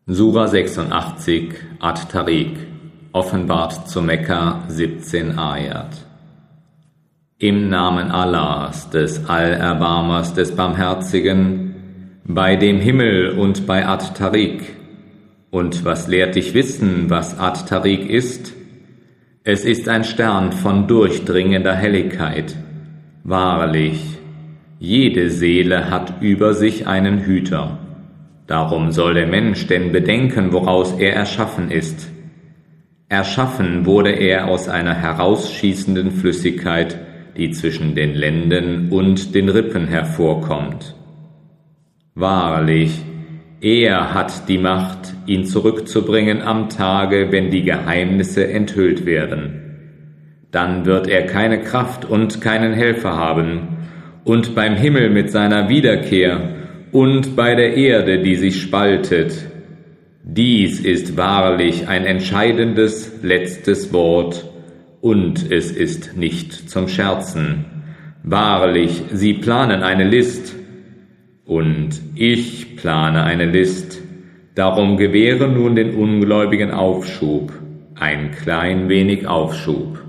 Sura 86 At-Tariq, offenbart zu Mekka 17 Ayat. Im Namen Allahs, des Allerbarmers, des Barmherzigen, bei dem Himmel und bei At-Tariq. Und was lehrt dich wissen, was At-Tariq ist? Es ist ein Stern von durchdringender Helligkeit. Wahrlich, jede Seele hat über sich einen Hüter. Darum soll der Mensch denn bedenken, woraus er erschaffen ist. Erschaffen wurde er aus einer herausschießenden Flüssigkeit, die zwischen den Lenden und den Rippen hervorkommt. Wahrlich, er hat die Macht, ihn zurückzubringen am Tage, wenn die Geheimnisse enthüllt werden. Dann wird er keine Kraft und keinen Helfer haben, und beim Himmel mit seiner Wiederkehr und bei der Erde, die sich spaltet. Dies ist wahrlich ein entscheidendes letztes Wort, und es ist nicht zum Scherzen. Wahrlich, sie planen eine List, und ich plane eine List. Darum gewähre nun den Ungläubigen Aufschub, ein klein wenig Aufschub.